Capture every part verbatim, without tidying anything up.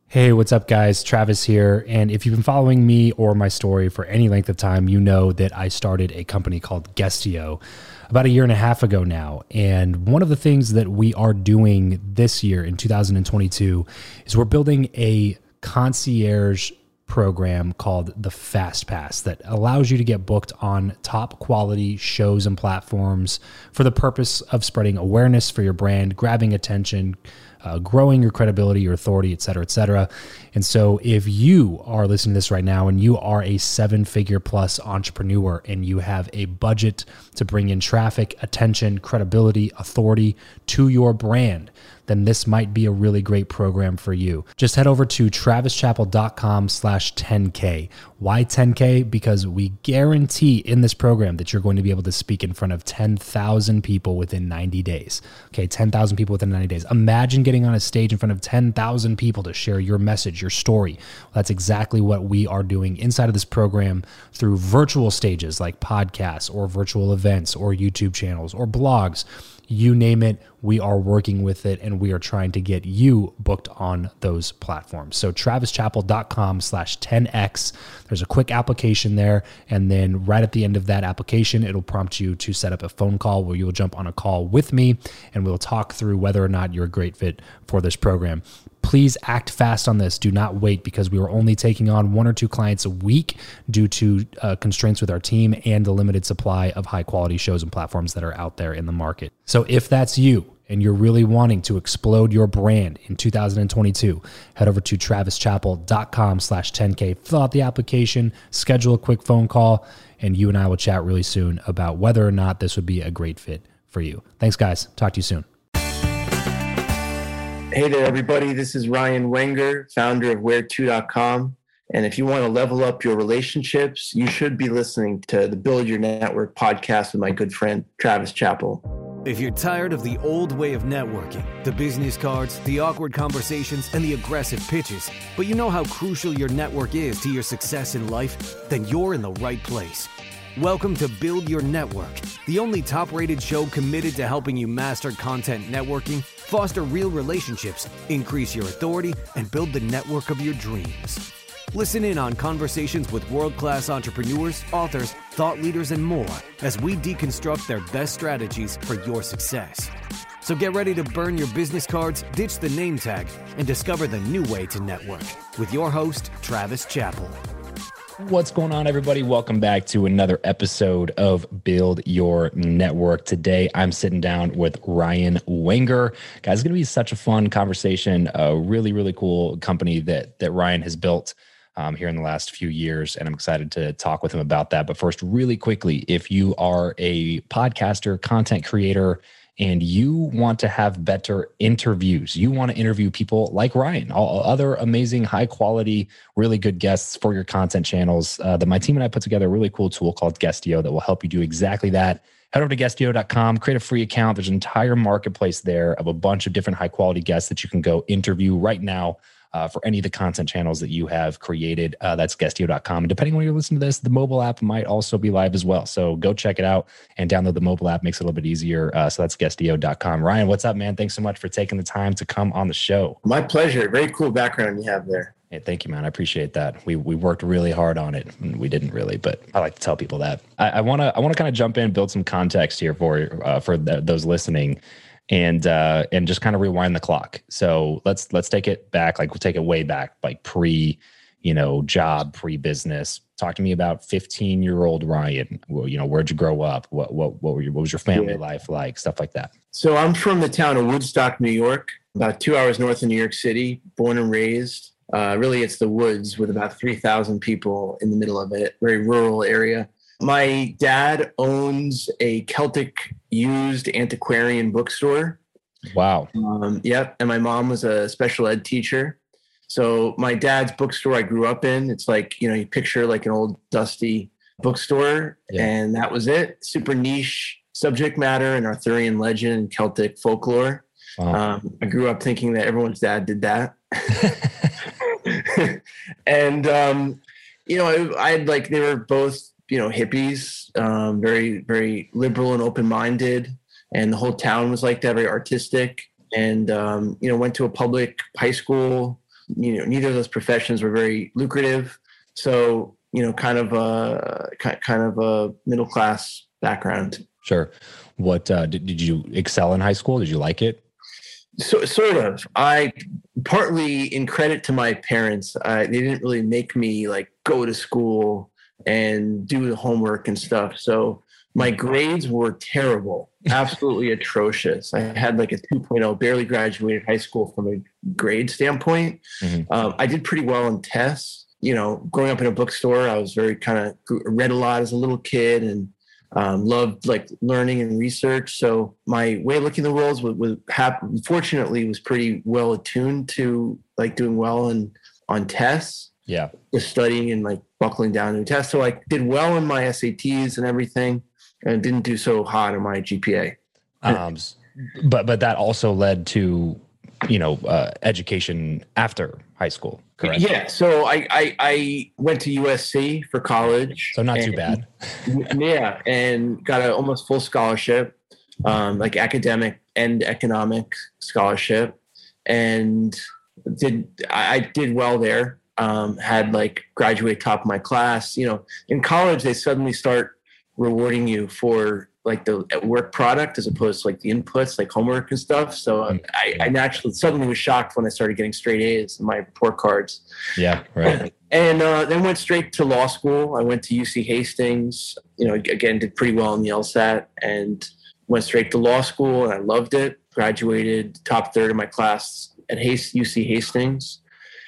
Hey, what's up, guys? Travis here. And if you've been following me or my story for any length of time, you know that I started a company called Guestio about a year and a half ago now. And one of the things that we are doing this year in two thousand twenty-two is we're building a concierge program called the Fast Pass that allows you to get booked on top quality shows and platforms for the purpose of spreading awareness for your brand, grabbing attention, Uh, growing your credibility, your authority, et cetera, et cetera. And so if you are listening to this right now and you are a seven figure plus entrepreneur and you have a budget to bring in traffic, attention, credibility, authority to your brand, then this might be a really great program for you. Just head over to travischappell.com slash 10K. Why ten K? Because we guarantee in this program that you're going to be able to speak in front of ten thousand people within ninety days. Okay, ten thousand people within ninety days. Imagine getting on a stage in front of ten thousand people to share your message, your story. Well, that's exactly what we are doing inside of this program through virtual stages like podcasts or virtual events or YouTube channels or blogs. You name it, we are working with it, and we are trying to get you booked on those platforms. So travischappell.com slash 10X. There's a quick application there, and then right at the end of that application, it'll prompt you to set up a phone call where you'll jump on a call with me, and we'll talk through whether or not you're a great fit for this program. Please act fast on this. Do not wait, because we are only taking on one or two clients a week due to uh, constraints with our team and the limited supply of high quality shows and platforms that are out there in the market. So if that's you and you're really wanting to explode your brand in two thousand twenty-two, head over to travischappell.com slash 10K, fill out the application, schedule a quick phone call, and you and I will chat really soon about whether or not this would be a great fit for you. Thanks, guys. Talk to you soon. Hey there, everybody. This is Ryan Wenger, founder of where to dot com. And if you want to level up your relationships, you should be listening to the Build Your Network podcast with my good friend, Travis Chappell. If you're tired of the old way of networking, the business cards, the awkward conversations, and the aggressive pitches, but you know how crucial your network is to your success in life, then you're in the right place. Welcome to Build Your Network, the only top-rated show committed to helping you master content networking, foster real relationships, increase your authority, and build the network of your dreams. Listen in on conversations with world-class entrepreneurs, authors, thought leaders, and more as we deconstruct their best strategies for your success. So get ready to burn your business cards, ditch the name tag, and discover the new way to network with your host, Travis Chappell. What's going on, everybody? Welcome back to another episode of Build Your Network. Today, I'm sitting down with Ryan Wenger. Guys, it's going to be such a fun conversation. A really, really cool company that that Ryan has built um, here in the last few years, and I'm excited to talk with him about that. But first, really quickly, if you are a podcaster, content creator, and you want to have better interviews, you want to interview people like Ryan, all other amazing, high quality, really good guests for your content channels, uh, that my team and I put together a really cool tool called Guestio that will help you do exactly that. Head over to guestio dot com, create a free account. There's an entire marketplace there of a bunch of different high quality guests that you can go interview right now Uh, for any of the content channels that you have created. Uh, that's guestio dot com. And depending on when you're listening to this, the mobile app might also be live as well. So go check it out and download the mobile app. Makes it a little bit easier. Uh, so that's guestio dot com. Ryan, what's up, man? Thanks so much for taking the time to come on the show. My pleasure. Very cool background you have there. Hey, thank you, man. I appreciate that. We we worked really hard on it. We didn't really, but I like to tell people that. I want to I want to kind of jump in, build some context here for uh, for the, those listening. And uh, and just kind of rewind the clock. So let's let's take it back, like we'll take it way back, like pre, you know, job, pre business. Talk to me about fifteen year old Ryan. Well, you know, where'd you grow up? What what what were your, what was your family yeah. life like? Stuff like that. So I'm from the town of Woodstock, New York, about two hours north of New York City. Born and raised. Uh, really, it's the woods with about three thousand people in the middle of it. Very rural area. My dad owns a Celtic used antiquarian bookstore. Wow. Um, yep. And my mom was a special ed teacher. So my dad's bookstore I grew up in, it's like, you know, you picture like an old dusty bookstore, yeah. and that was it. Super niche subject matter and Arthurian legend and Celtic folklore. Wow. Um, I grew up thinking that everyone's dad did that. and, um, you know, I, I had like, they were both, you know, hippies, um, very, very liberal and open-minded. And the whole town was like that, very artistic. And, um, you know, went to a public high school, you know, neither of those professions were very lucrative. So, you know, kind of a, kind of a middle-class background. Sure. What, uh, did, did you excel in high school? Did you like it? So, sort of. I, partly in credit to my parents, uh, they didn't really make me like go to school and do the homework and stuff. So my grades were terrible, absolutely atrocious. I had like a two point oh, barely graduated high school from a grade standpoint. Mm-hmm. Um, I did pretty well in tests. You know, growing up in a bookstore, I was very kind of read a lot as a little kid and um, loved like learning and research. So my way of looking at the world was, was hap- fortunately was pretty well attuned to like doing well in, on tests. Yeah. Just studying and like buckling down to tests. So I did well in my S A Ts and everything and didn't do so hot in my G P A. Um, but, but that also led to, you know, uh, education after high school, correct? Yeah. So I, I, I went to U S C for college. So not and, too bad. Yeah. And got an almost full scholarship, um, like academic and economic scholarship. And did, I, I did well there. Um, had like graduate top of my class. You know, in college, they suddenly start rewarding you for like the work product as opposed to like the inputs, like homework and stuff. So um, I, I naturally suddenly was shocked when I started getting straight A's in my report cards. Yeah, right. And uh, then went straight to law school. I went to U C Hastings. You know, again, did pretty well in the LSAT and went straight to law school, and I loved it. Graduated top third of my class at Hast- U C Hastings,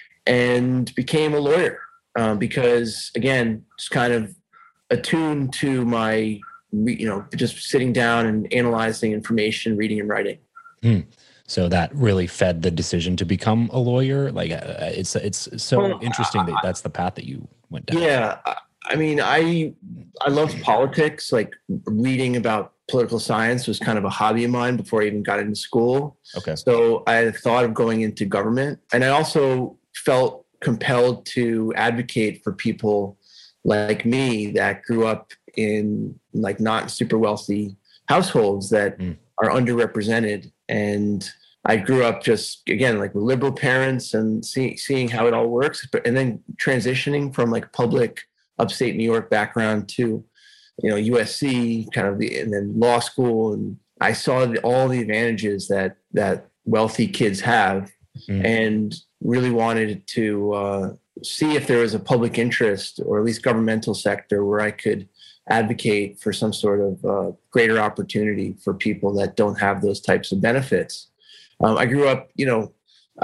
and became a lawyer um, because, again, just kind of attuned to my, you know, just sitting down and analyzing information, reading and writing. Hmm. So that really fed the decision to become a lawyer. Like uh, it's it's so well, interesting that that's the path that you went down. Yeah, I mean, I I loved politics. Like reading about political science was kind of a hobby of mine before I even got into school. Okay. So I had thought of going into government, and I also felt compelled to advocate for people like me that grew up in like not super wealthy households that mm. are underrepresented. And I grew up just, again, like with liberal parents and see, seeing how it all works, but, and then transitioning from like public upstate New York background to, you know, U S C kind of the, and then law school. And I saw the, all the advantages that, that wealthy kids have mm. and really wanted to uh, see if there was a public interest or at least governmental sector where I could advocate for some sort of uh, greater opportunity for people that don't have those types of benefits. Um, I grew up, you know,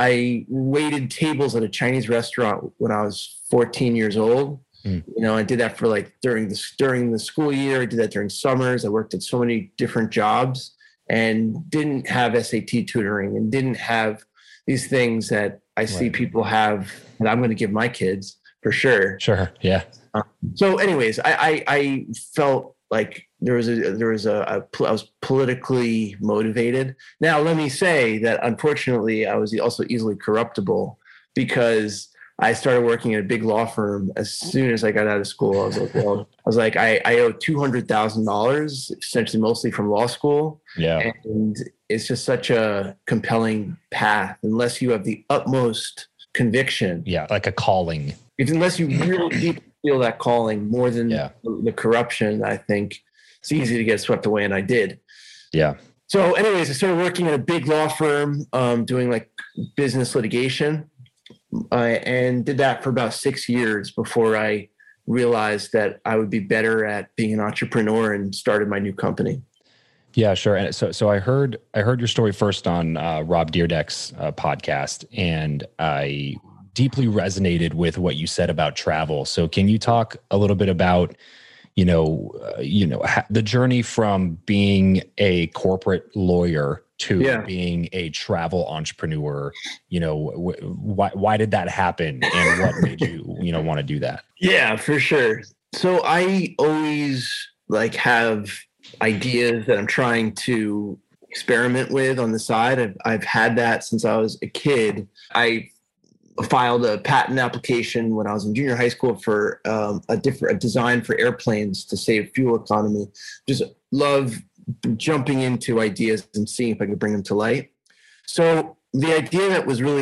I waited tables at a Chinese restaurant when I was fourteen years old. Mm. You know, I did that for like during the, during the school year. I did that during summers. I worked at so many different jobs and didn't have S A T tutoring and didn't have these things that I see right. people have, and I'm going to give my kids for sure. Sure. Yeah. Um, so anyways, I, I, I felt like there was a, there was a, a, I was politically motivated. Now, let me say that unfortunately I was also easily corruptible because I started working at a big law firm as soon as I got out of school. I was like, well, I was like, I, I owe two hundred thousand dollars, essentially mostly from law school. Yeah. And it's just such a compelling path unless you have the utmost conviction. Yeah. Like a calling. If, unless you really deeply feel that calling more than yeah. the, the corruption, I think it's easy to get swept away. And I did. Yeah. So anyways, I started working at a big law firm, um, doing like business litigation. Uh, and did that for about six years before I realized that I would be better at being an entrepreneur and started my new company. Yeah, sure. And so, so I heard, I heard your story first on uh, Rob Dyrdek's uh, podcast, and I deeply resonated with what you said about travel. So, can you talk a little bit about, you know, uh, you know, ha- the journey from being a corporate lawyer to yeah. being a travel entrepreneur? You know, w- why why did that happen, and what made you, you know, want to do that? Yeah, for sure. So I always like have ideas that I'm trying to experiment with on the side. I've I've had that since I was a kid. I filed a patent application when I was in junior high school for um, a different a design for airplanes to save fuel economy. Just love jumping into ideas and seeing if I could bring them to light. So the idea that was really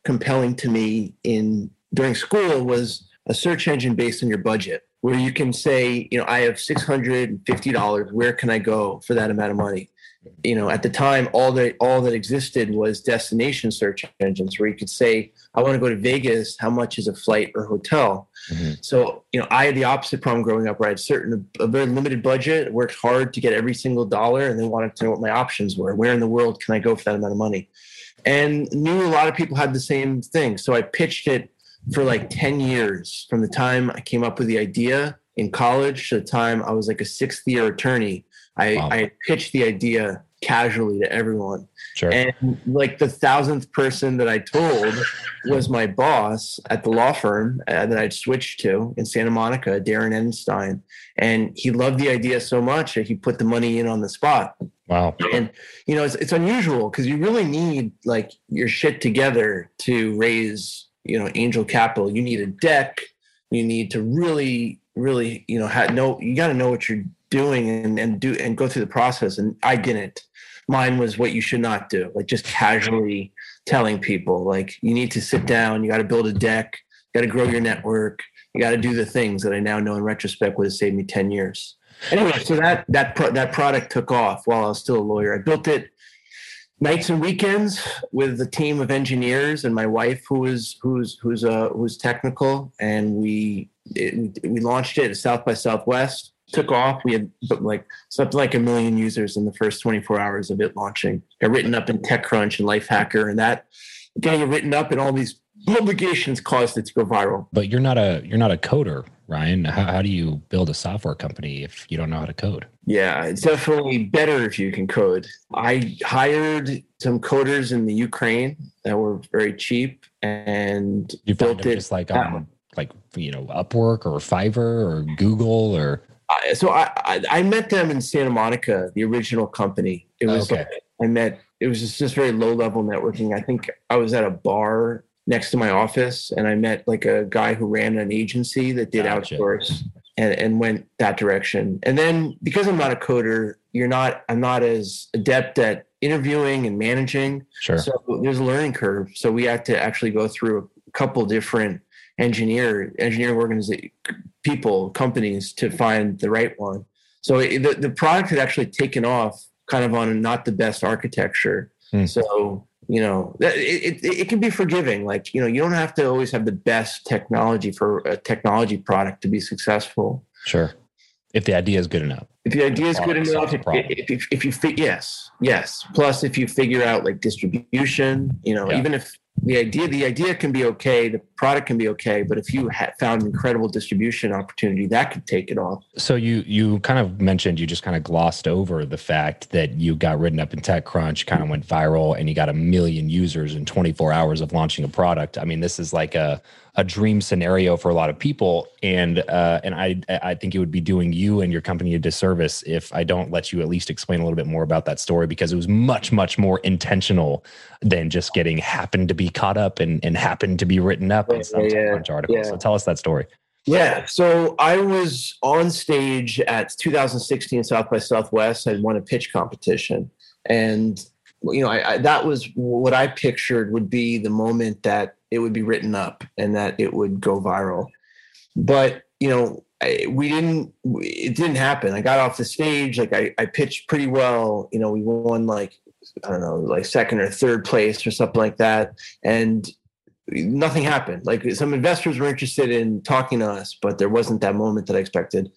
compelling to me in during school was a search engine based on your budget, where you can say, you know, I have six hundred fifty dollars. Where can I go for that amount of money? You know, at the time, all that all that existed was destination search engines, where you could say, I want to go to Vegas. How much is a flight or hotel? Mm-hmm. So, you know, I had the opposite problem growing up, where I had certain a very limited budget, worked hard to get every single dollar, and then wanted to know what my options were. Where in the world can I go for that amount of money? And knew a lot of people had the same thing. So I pitched it for like ten years, from the time I came up with the idea in college to the time I was like a sixth year attorney. I, wow. I pitched the idea casually to everyone. Sure. And like the thousandth person that I told was my boss at the law firm uh, that I'd switched to in Santa Monica, Darren Enstein. And he loved the idea so much that he put the money in on the spot. Wow. And, you know, it's, it's unusual because you really need like your shit together to raise, you know, angel capital. You need a deck. You need to really, really, you know, have, know, you got to know what you're doing and, and do and go through the process. And I didn't. Mine was what you should not do, like just casually telling people, like, you need to sit down, you got to build a deck, you got to grow your network, you got to do the things that I now know in retrospect would have saved me ten years. Anyway, so that that pro- that product took off while I was still a lawyer. I built it nights and weekends with a team of engineers and my wife, who was who's who's uh who's technical, and we it, we launched it at South by Southwest. Took off. We had like something like a million users in the first twenty-four hours of it launching. Got written up in TechCrunch and Lifehacker, and that getting written up in all these publications caused it to go viral. But you're not a you're not a coder, Ryan. How, how do you build a software company if you don't know how to code? Yeah, it's definitely better if you can code. I hired some coders in the Ukraine that were very cheap, and you built it just like on like you know Upwork or Fiverr or Google or. Uh, so I, I I met them in Santa Monica, the original company. It was okay. I met. It was just, just very low level networking. I think I was at a bar next to my office, and I met like a guy who ran an agency that did gotcha. outsource, and, and went that direction. And then because I'm not a coder, you're not. I'm not as adept at interviewing and managing. Sure. So there's a learning curve. So we had to actually go through a couple different engineer engineering organizations, people, companies to find the right one. So it, the, the product had actually taken off kind of on not the best architecture. Hmm. So, you know, it, it, it can be forgiving. Like, you know, you don't have to always have the best technology for a technology product to be successful. Sure. If the idea is good enough. If the idea is good enough, if, if, if, if you, fi- yes, yes. Plus, if you figure out like distribution, you know, yeah. even if, The idea, the idea can be okay. The product can be okay, but if you had found incredible distribution opportunity, that could take it off. So you you kind of mentioned, you just kind of glossed over the fact that you got written up in TechCrunch, kind of went viral, and you got a million users in twenty-four hours of launching a product. I mean, this is like a a dream scenario for a lot of people, and uh, and I I think it would be doing you and your company a disservice if I don't let you at least explain a little bit more about that story, because it was much much more intentional than just getting happened to be caught up and, and happened to be written up in some yeah, TechCrunch article. Yeah. So tell us that story. Yeah. So I was on stage at two thousand sixteen South by Southwest. I won a pitch competition. And, you know, I, I, that was what I pictured would be the moment that it would be written up and that it would go viral. But, you know, I, we didn't, it didn't happen. I got off the stage. Like I, I pitched pretty well. You know, we won like, I don't know, like second or third place or something like that. And nothing happened. Like some investors were interested in talking to us, but there wasn't that moment that I expected.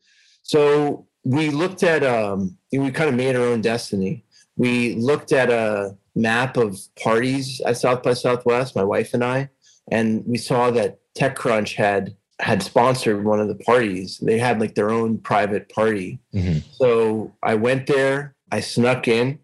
So we looked at, um, we kind of made our own destiny. We looked at a map of parties at South by Southwest, my wife and I, and we saw that TechCrunch had had sponsored one of the parties. They had like their own private party. Mm-hmm. So I went there, I snuck in,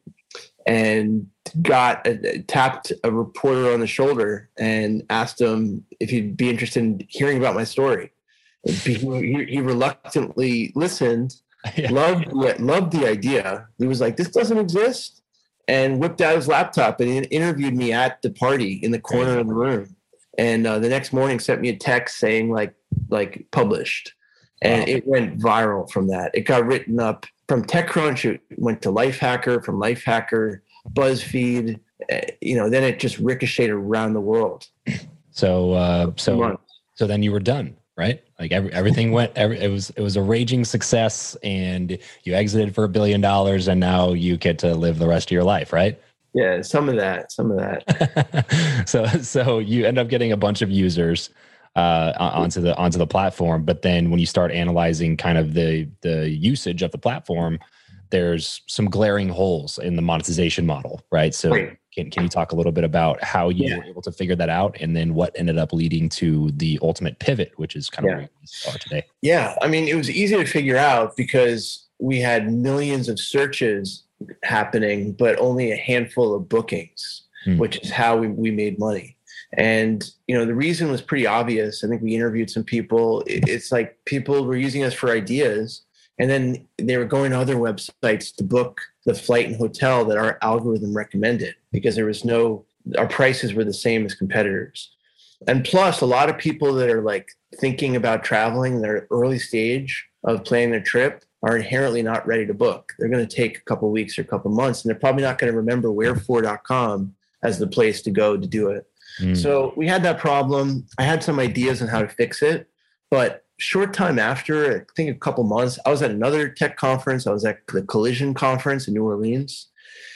and got a, tapped a reporter on the shoulder and asked him if he'd be interested in hearing about my story. He, he reluctantly listened, yeah. loved loved the idea. He was like, "This doesn't exist," and whipped out his laptop and interviewed me at the party in the corner of the room. And uh, the next morning, sent me a text saying like like published, and wow. It went viral from that. It got written up. From TechCrunch, it went to Lifehacker. From Lifehacker, BuzzFeed, uh, you know, then it just ricocheted around the world. So, uh, so, so then you were done, right? Like every, everything went, every, it was, it was a raging success, and you exited for a billion dollars, and now you get to live the rest of your life, right? Yeah, some of that, some of that. so, so you end up getting a bunch of users uh, onto the onto the platform, but then when you start analyzing kind of the the usage of the platform, there's some glaring holes in the monetization model, right? So, right. Can can you talk a little bit about how you yeah. were able to figure that out, and then what ended up leading to the ultimate pivot, which is kind of yeah. where you are today? Yeah, I mean, it was easy to figure out because we had millions of searches happening, but only a handful of bookings, hmm. which is how we, we made money. And, you know, the reason was pretty obvious. I think we interviewed some people. It's like people were using us for ideas, and then they were going to other websites to book the flight and hotel that our algorithm recommended, because there was no, our prices were the same as competitors. And plus, a lot of people that are like thinking about traveling, they're early stage of planning their trip, are inherently not ready to book. They're going to take a couple of weeks or a couple of months, and they're probably not going to remember where for dot com as the place to go to do it. Mm. So we had that problem. I had some ideas on how to fix it, but short time after, I think a couple months, I was at another tech conference. I was at the Collision conference in New Orleans,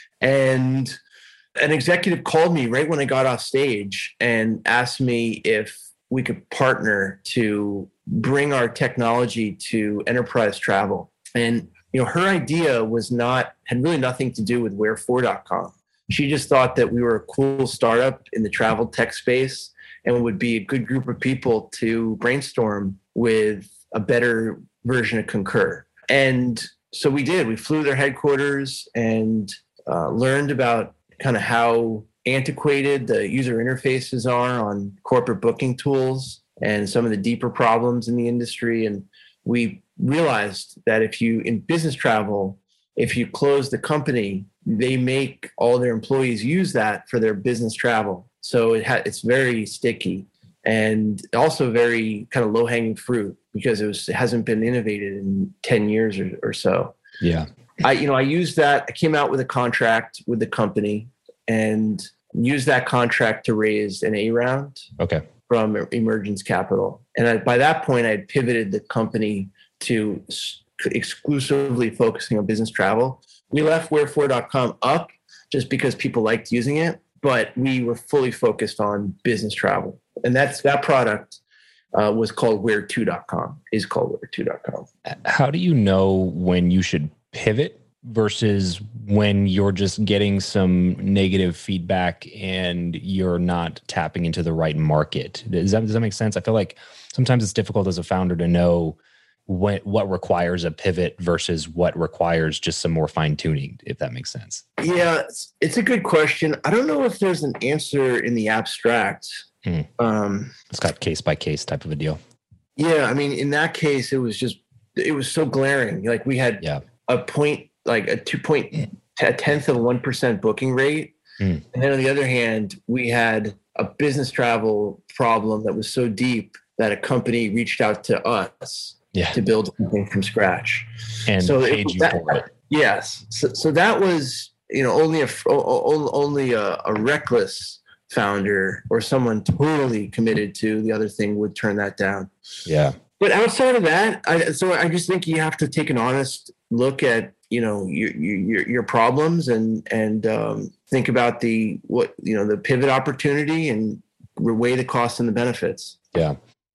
and an executive called me right when I got off stage and asked me if we could partner to bring our technology to enterprise travel. And, you know, her idea was not, had really nothing to do with where for dot com. She just thought that we were a cool startup in the travel tech space and would be a good group of people to brainstorm with a better version of Concur. And so we did. We flew to their headquarters and uh, learned about kind of how antiquated the user interfaces are on corporate booking tools and some of the deeper problems in the industry. And we realized that if you, in business travel, if you close the company, they make all their employees use that for their business travel. So it ha- it's very sticky and also very kind of low-hanging fruit because it, was, it hasn't been innovated in ten years or, or so. Yeah. I, you know, I used that. I came out with a contract with the company and used that contract to raise an A round. Okay. From Emergence Capital. And I, by that point, I had pivoted the company to s- exclusively focusing on business travel. We left where for dot com up just because people liked using it, but we were fully focused on business travel. And that's that product uh, was called where to dot com, is called where to dot com. How do you know when you should pivot versus when you're just getting some negative feedback and you're not tapping into the right market? Does that, does that make sense? I feel like sometimes it's difficult as a founder to know what, what requires a pivot versus what requires just some more fine tuning, if that makes sense. Yeah, it's, it's a good question. I don't know if there's an answer in the abstract. Hmm. Um, it's got case by case type of a deal. Yeah. I mean, in that case, it was just, it was so glaring. Like we had yeah. a point, like a two point, a tenth of a one percent booking rate. Mm. And then on the other hand, we had a business travel problem that was so deep that a company reached out to us yeah. to build something from scratch. And so paid it, you that, for it. Yes. So, so that was, you know, only a, only a, a reckless founder or someone totally committed to the other thing would turn that down. Yeah. But outside of that, I, so I just think you have to take an honest look at, you know, your your your problems and and um, think about the what you know the pivot opportunity and weigh the costs and the benefits. Yeah.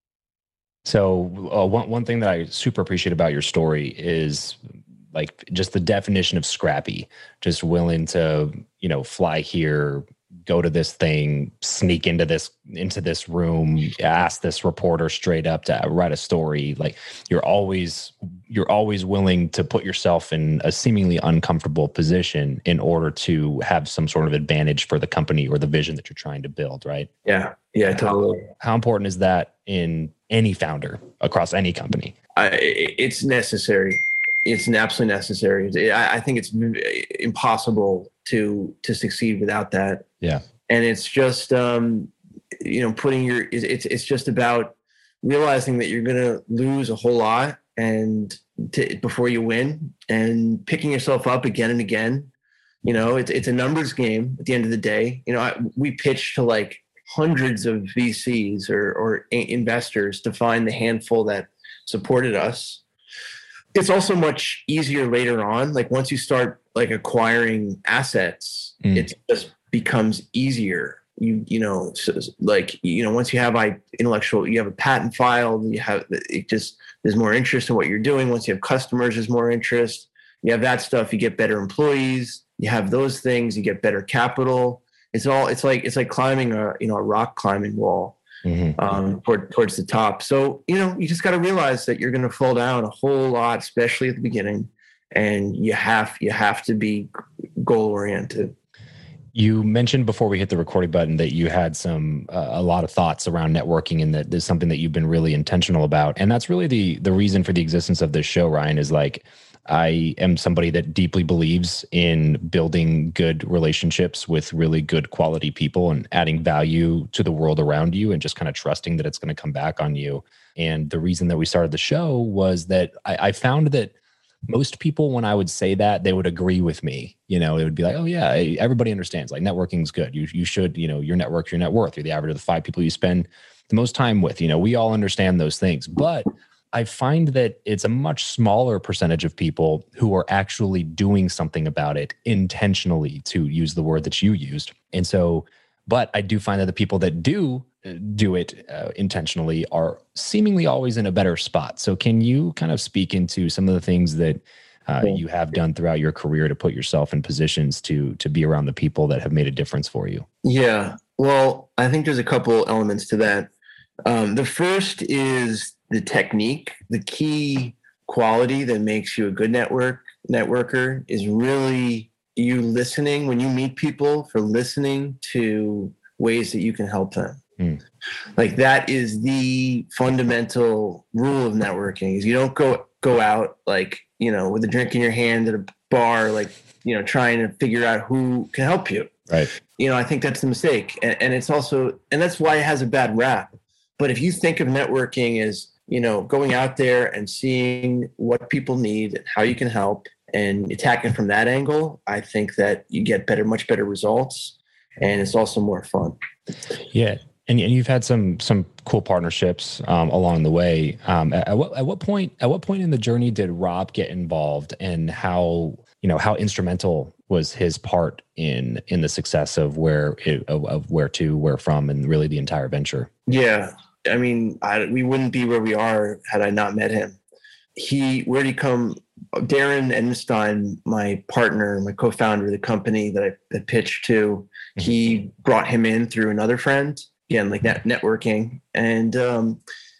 So uh, one one thing that I super appreciate about your story is like just the definition of scrappy, just willing to you know fly here, go to this thing, sneak into this into this room, ask this reporter straight up to write a story. Like you're always you're always willing to put yourself in a seemingly uncomfortable position in order to have some sort of advantage for the company or the vision that you're trying to build, right? Yeah, yeah, totally. How, how important is that in any founder across any company? I, it's necessary. It's absolutely necessary. I, I think it's impossible to to succeed without that. Yeah. And it's just, um, you know, putting your, it's it's just about realizing that you're going to lose a whole lot and to, before you win and picking yourself up again and again You know, it's it's a numbers game at the end of the day. You know, I, we pitch to like hundreds of V Cs or or investors to find the handful that supported us. It's also much easier later on. Like once you start like acquiring assets, mm. it just becomes easier. You you know so like you know once you have I intellectual, you have a patent filed, you have it just there's more interest in what you're doing. Once you have customers, there's more interest. You have that stuff, you get better employees. You have those things, you get better capital. It's all it's like it's like climbing a you know a rock climbing wall mm-hmm. um, toward, towards the top. So you know you just got to realize that you're going to fall down a whole lot, especially at the beginning, and you have you have to be goal oriented. You mentioned before we hit the recording button that you had some uh, a lot of thoughts around networking, and that there's something that you've been really intentional about. And that's really the the reason for the existence of this show, Ryan, is like I am somebody that deeply believes in building good relationships with really good quality people and adding value to the world around you and just kind of trusting that it's going to come back on you. And the reason that we started the show was that I, I found that most people, when I would say that, they would agree with me. You know, it would be like, oh yeah, everybody understands like networking is good. You you should, you know, your network, your net worth, you're the average of the five people you spend the most time with. You know, we all understand those things. But I find that it's a much smaller percentage of people who are actually doing something about it intentionally, to use the word that you used. And so, but I do find that the people that do do it uh, intentionally are seemingly always in a better spot. So can you kind of speak into some of the things that uh, you have done throughout your career to put yourself in positions to to be around the people that have made a difference for you? Yeah, well, I think there's a couple elements to that. Um, the first is the technique. The key quality that makes you a good network networker is really you listening when you meet people, for listening to ways that you can help them. Mm. Like that is the fundamental rule of networking, is you don't go go out like, you know, with a drink in your hand at a bar, like, you know, trying to figure out who can help you. Right. You know, I think that's the mistake. And, and it's also, and that's why it has a bad rap. But if you think of networking as, you know, going out there and seeing what people need and how you can help and attacking from that angle, I think that you get better, much better results. And it's also more fun. Yeah. And, and you've had some some cool partnerships um, along the way. Um, at, at what at what point at what point in the journey did Rob get involved, and how you know how instrumental was his part in in the success of where it, of, of where to, where from, and really the entire venture? Yeah, I mean, I, we wouldn't be where we are had I not met him. He where did he come? Darren Enstein, my partner, my co-founder of the company that I that pitched to, mm-hmm. he brought him in through another friend. Again, like net networking. And um,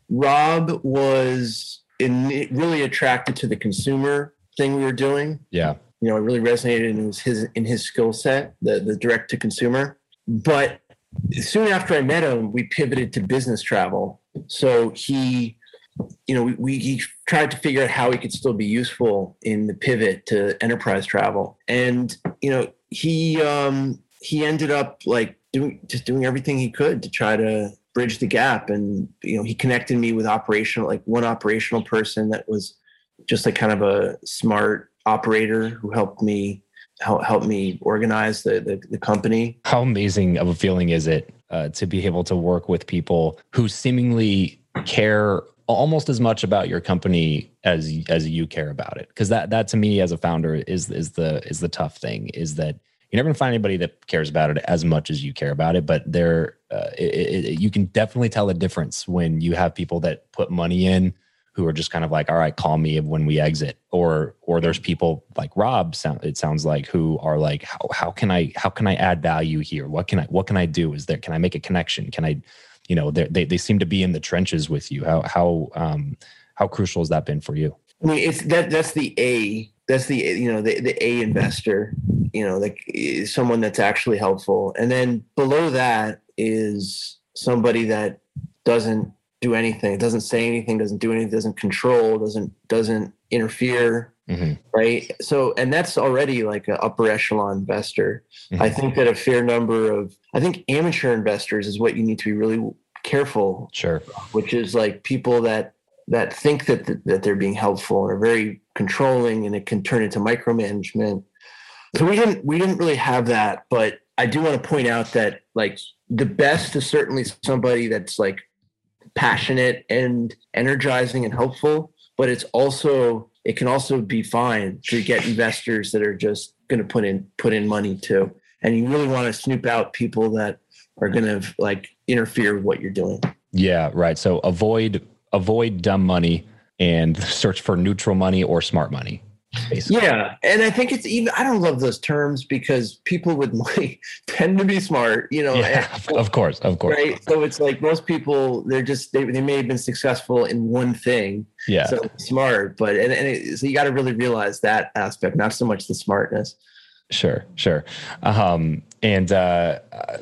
Rob was in, really attracted to the consumer thing we were doing. Yeah. You know, it really resonated, and it was his in his skill set, the, the direct to consumer. But soon after I met him, we pivoted to business travel. So he, you know, we, we he tried to figure out how he could still be useful in the pivot to enterprise travel. And, you know, he um, he ended up like, Doing, just doing everything he could to try to bridge the gap. And, you know, he connected me with operational, like one operational person that was just like kind of a smart operator who helped me, help, help me organize the, the, the company. How amazing of a feeling is it uh, to be able to work with people who seemingly care almost as much about your company as, as you care about it? Because that, that to me as a founder is, is the, is the tough thing, is that you're never going to find anybody that cares about it as much as you care about it, but there, uh, it, it, you can definitely tell a difference when you have people that put money in who are just kind of like, all right, call me when we exit, or or there's people like Rob. Sound it sounds like who are like, how how can I how can I add value here? What can I what can I do? Is there can I make a connection? Can I, you know, they they seem to be in the trenches with you. How how um how crucial has that been for you? I mean, it's that that's the A. That's the, you know, the, the A investor, you know, like someone that's actually helpful. And then below that is somebody that doesn't do anything, doesn't say anything, doesn't do anything, doesn't control, doesn't, doesn't interfere. Mm-hmm. Right. So, and that's already like an upper echelon investor. Mm-hmm. I think that a fair number of, I think amateur investors is what you need to be really careful. Sure. Which is like people that, that think that that they're being helpful and are very controlling, and it can turn into micromanagement. So we didn't we didn't really have that, but I do want to point out that like the best is certainly somebody that's like passionate and energizing and helpful, but it's also it can also be fine to get investors that are just going to put in put in money too. And you really want to snoop out people that are going to like interfere with what you're doing. Yeah, right. So avoid avoid dumb money and search for neutral money or smart money. Basically. Yeah. And I think it's even, I don't love those terms because people with money tend to be smart, you know. Yeah, and, of course, of course. Right. So it's like most people, they're just, they, they may have been successful in one thing. Yeah. So smart, but, and, and it, so you got to really realize that aspect, not so much the smartness. Sure, sure. Um, and uh,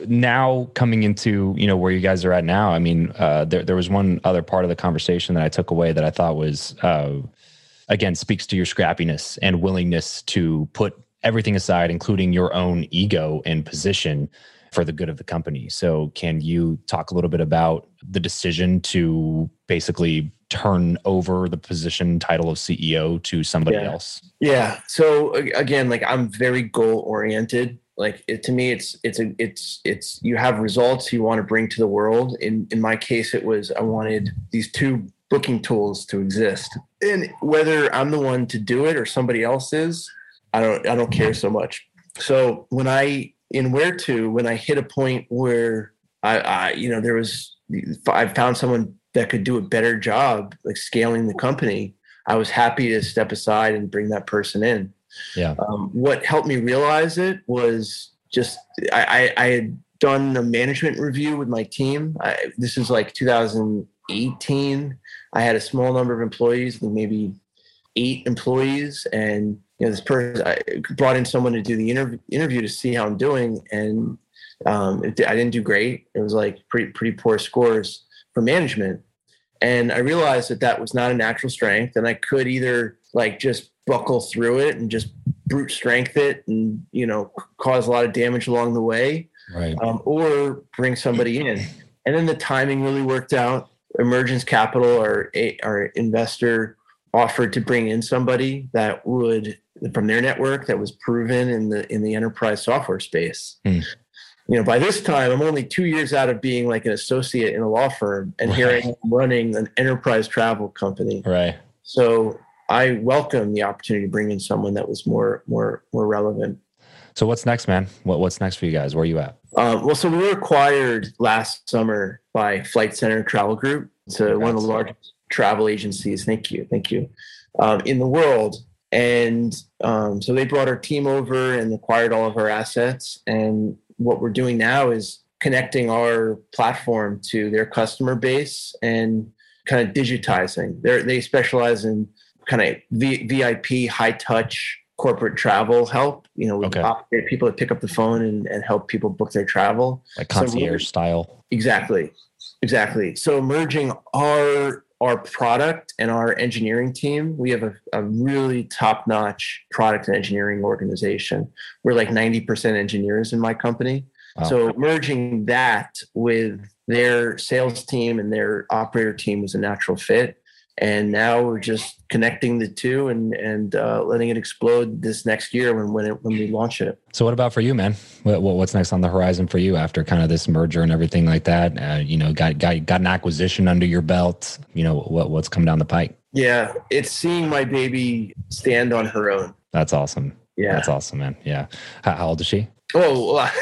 now coming into, you know, where you guys are at now, I mean, uh, there, there was one other part of the conversation that I took away that I thought was, uh, again, speaks to your scrappiness and willingness to put everything aside, including your own ego and position for the good of the company. So can you talk a little bit about the decision to basically turn over the position title of C E O to somebody yeah. else? Yeah. So again, like I'm very goal oriented. Like it, to me, it's, it's a, it's, it's, you have results you want to bring to the world. In, in my case, it was, I wanted these two booking tools to exist, and whether I'm the one to do it or somebody else is, I don't, I don't care so much. So when I, in where to, when I hit a point where I, I, you know, there was, I found someone that could do a better job, like scaling the company, I was happy to step aside and bring that person in. Yeah. Um, what helped me realize it was just, I, I, I had done a management review with my team. I, this is like two thousand eighteen. I had a small number of employees, maybe eight employees. And, you know, this person, I brought in someone to do the interview, interview to see how I'm doing. And um, it, I didn't do great. It was like pretty, pretty poor scores for management. And I realized that that was not a natural strength. And I could either like just buckle through it and just brute strength it and, you know, cause a lot of damage along the way, right. um, or bring somebody in. And then the timing really worked out. Emergence Capital, our, our investor, offered to bring in somebody that would, from their network, that was proven in the in the enterprise software space. Hmm. You know, by this time, I'm only two years out of being like an associate in a law firm, and right. here I am running an enterprise travel company. Right. So I welcome the opportunity to bring in someone that was more more more relevant. So what's next, man? What what's next for you guys? Where are you at? Um, well, so we were acquired last summer by Flight Centre Travel Group. It's a, one of the largest travel agencies. Thank you, thank you, um, in the world. And um, so they brought our team over and acquired all of our assets. And what we're doing now is connecting our platform to their customer base and kind of digitizing. They they specialize in kind of v, VIP, high touch corporate travel help, you know, with okay. people that pick up the phone and, and help people book their travel. Like concierge so style. Exactly. Exactly. So merging our, our product and our engineering team, we have a, a really top-notch product and engineering organization. We're like ninety percent engineers in my company. Wow. So merging that with their sales team and their operator team was a natural fit. And now we're just connecting the two and and uh, letting it explode this next year when when, it, when we launch it. So what about for you, man? What, what's next on the horizon for you after kind of this merger and everything like that? Uh, you know, got, got got an acquisition under your belt. You know, what what's come down the pike? Yeah, it's seeing my baby stand on her own. That's awesome. Yeah, that's awesome, man. Yeah. How, how old is she? Oh. Uh,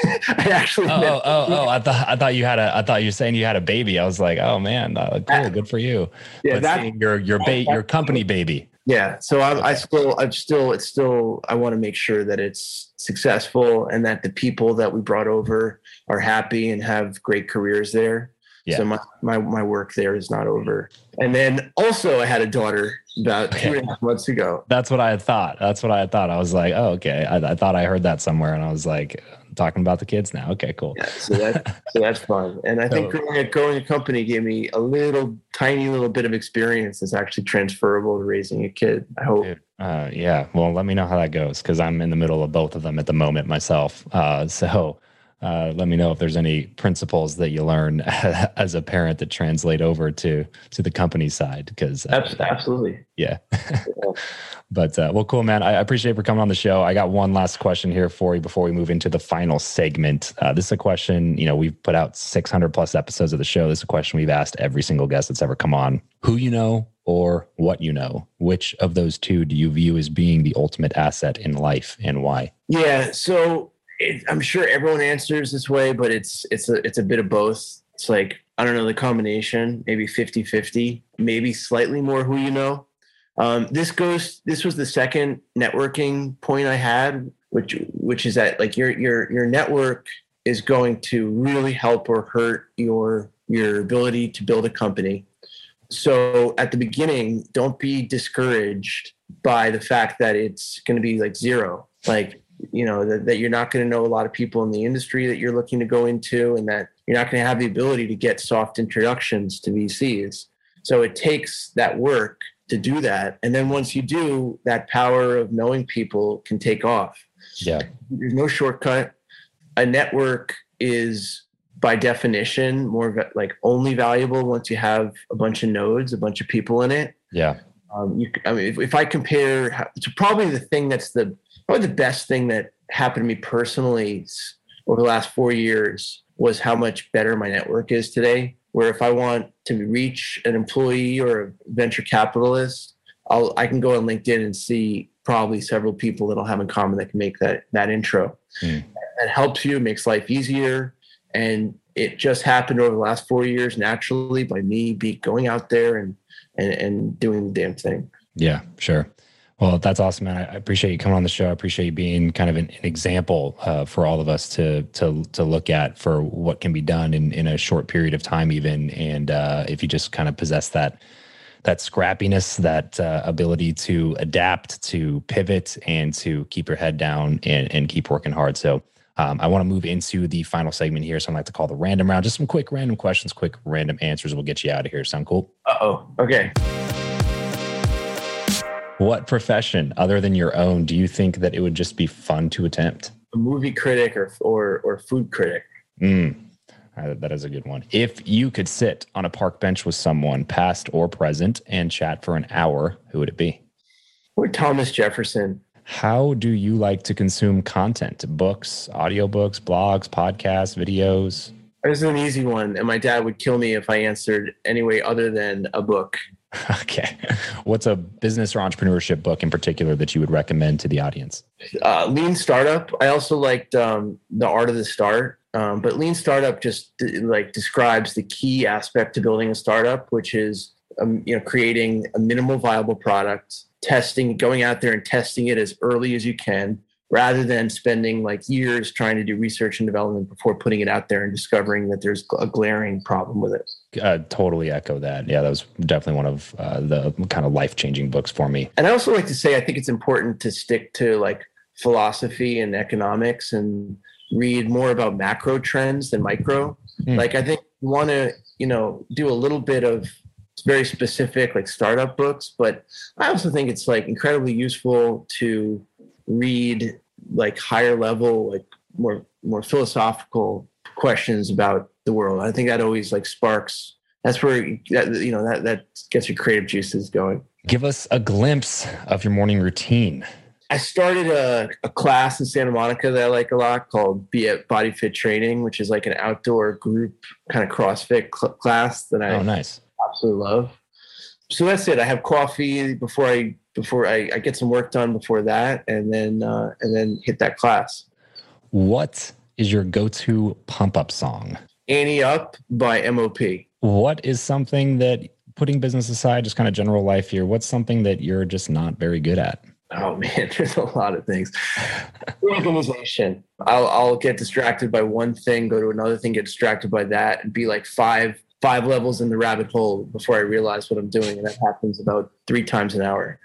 I actually. Oh, oh, oh, oh! I thought I thought you had a. I thought you were saying you had a baby. I was like, oh man, uh, cool, good for you. Yeah, that's your your ba- your company baby. Yeah, so I'm, okay. I still, I'm still, it's still. I want to make sure that it's successful and that the people that we brought over are happy and have great careers there. Yeah. So my, my my work there is not over. And then also, I had a daughter about two and a half months ago. That's what I had thought. That's what I had thought. I was like, oh, okay. I, I thought I heard that somewhere, and I was like, I'm talking about the kids now. Okay, cool. Yeah, so that so that's fun. And I think so, growing, growing a company gave me a little tiny little bit of experience that's actually transferable to raising a kid. I hope. Dude, uh, yeah. Well, let me know how that goes because I'm in the middle of both of them at the moment myself. Uh, so. Uh, let me know if there's any principles that you learn as a parent that translate over to to the company side. Because uh, absolutely, yeah. But uh, well, cool, man. I appreciate you for coming on the show. I got one last question here for you before we move into the final segment. Uh, this is a question. You know, we've put out six hundred plus episodes of the show. This is a question we've asked every single guest that's ever come on. Who you know or what you know? Which of those two do you view as being the ultimate asset in life, and why? Yeah. So. It, I'm sure everyone answers this way, but it's it's a it's a bit of both. It's like, I don't know, the combination, maybe fifty-fifty, maybe slightly more who you know. Um, this goes. This was the second networking point I had, which which is that like your your your network is going to really help or hurt your your ability to build a company. So at the beginning, don't be discouraged by the fact that it's going to be like zero. Like, you know, that, that you're not going to know a lot of people in the industry that you're looking to go into, and that you're not going to have the ability to get soft introductions to V Cs. So it takes that work to do that. And then once you do, that power of knowing people can take off. Yeah. There's no shortcut. A network is by definition more like only valuable once you have a bunch of nodes, a bunch of people in it. Yeah. Um, you, I mean, if, if I compare to probably the thing that's the Probably the best thing that happened to me personally over the last four years was how much better my network is today. Where if I want to reach an employee or a venture capitalist, I'll, I can go on LinkedIn and see probably several people that I'll have in common that can make that, that intro. Mm. That helps you, makes life easier. And it just happened over the last four years naturally by me be going out there and, and, and doing the damn thing. Yeah, sure. Well, that's awesome, man. I appreciate you coming on the show. I appreciate you being kind of an, an example uh, for all of us to to to look at for what can be done in, in a short period of time, even. And uh, if you just kind of possess that that scrappiness, that uh, ability to adapt, to pivot, and to keep your head down and, and keep working hard. So um, I want to move into the final segment here. So I'd like to call the random round. Just some quick random questions, quick random answers. We'll get you out of here. Sound cool? Uh-oh. Okay. What profession other than your own do you think that it would just be fun to attempt? A movie critic or or, or food critic. Mm, that is a good one. If you could sit on a park bench with someone, past or present, and chat for an hour, who would it be? Or Thomas Jefferson. How do you like to consume content? Books, audiobooks, blogs, podcasts, videos? This is an easy one, and my dad would kill me if I answered any way other than a book. Okay. What's a business or entrepreneurship book in particular that you would recommend to the audience? Uh, Lean Startup. I also liked um, The Art of the Start, um, but Lean Startup just like describes the key aspect to building a startup, which is um, you know creating a minimal viable product, testing, going out there and testing it as early as you can, rather than spending like years trying to do research and development before putting it out there and discovering that there's a glaring problem with it. Uh, totally echo that. Yeah, that was definitely one of uh, the kind of life-changing books for me. And I also like to say, I think it's important to stick to like philosophy and economics and read more about macro trends than micro. Mm. Like I think you want to, you know, do a little bit of very specific like startup books, but I also think it's like incredibly useful to read like higher level, like more more philosophical questions about the world. I think that always like sparks. That's where that, you know that that gets your creative juices going. Give us a glimpse of your morning routine. I started a, a class in Santa Monica that I like a lot called Be It Body Fit Training, which is like an outdoor group kind of CrossFit cl- class that I oh nice absolutely love. So that's it. I have coffee before I before I, I get some work done before that, and then uh, and then hit that class. What is your go-to pump-up song? Annie Up by M O P. What is something that, putting business aside, just kind of general life here, what's something that you're just not very good at? Oh man, there's a lot of things. Organization. I'll I'll get distracted by one thing, go to another thing, get distracted by that, and be like five five levels in the rabbit hole before I realize what I'm doing. And that happens about three times an hour.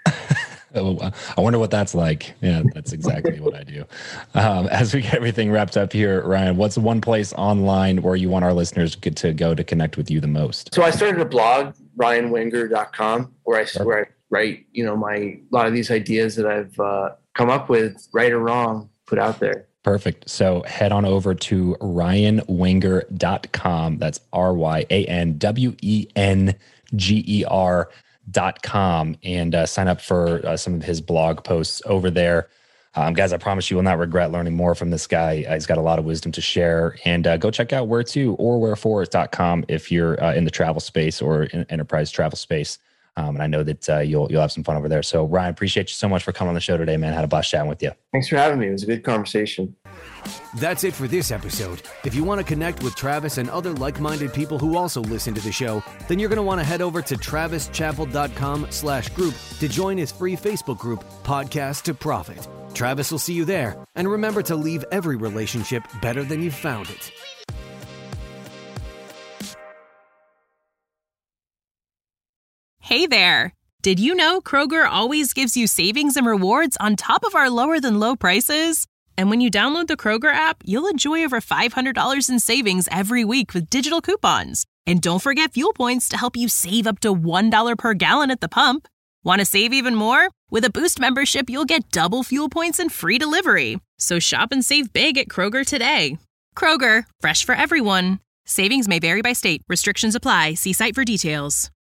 I wonder what that's like. Yeah, that's exactly what I do. Um, as we get everything wrapped up here, Ryan, what's one place online where you want our listeners to, get to go to connect with you the most? So I started a blog, ryan wenger dot com, where I, sure. where I write, you know, my, a lot of these ideas that I've uh, come up with, right or wrong, put out there. Perfect. So head on over to ryan wenger dot com. That's R Y A N W E N G E R dot com and uh, sign up for uh, some of his blog posts over there. Um, guys, I promise you will not regret learning more from this guy. Uh, he's got a lot of wisdom to share. And uh, go check out where to or where for dot com if you're uh, in the travel space or in enterprise travel space. Um, and I know that uh, you'll you'll have some fun over there. So Ryan, appreciate you so much for coming on the show today, man. Had a blast chatting with you. Thanks for having me. It was a good conversation. That's it for this episode. If you want to connect with Travis and other like-minded people who also listen to the show, then you're going to want to head over to travis chappell dot com slash group to join his free Facebook group, Podcast to Profit. Travis will see you there. And remember to leave every relationship better than you found it. Hey there. Did you know Kroger always gives you savings and rewards on top of our lower than low prices? And when you download the Kroger app, you'll enjoy over five hundred dollars in savings every week with digital coupons. And don't forget fuel points to help you save up to one dollar per gallon at the pump. Want to save even more? With a Boost membership, you'll get double fuel points and free delivery. So shop and save big at Kroger today. Kroger, fresh for everyone. Savings may vary by state. Restrictions apply. See site for details.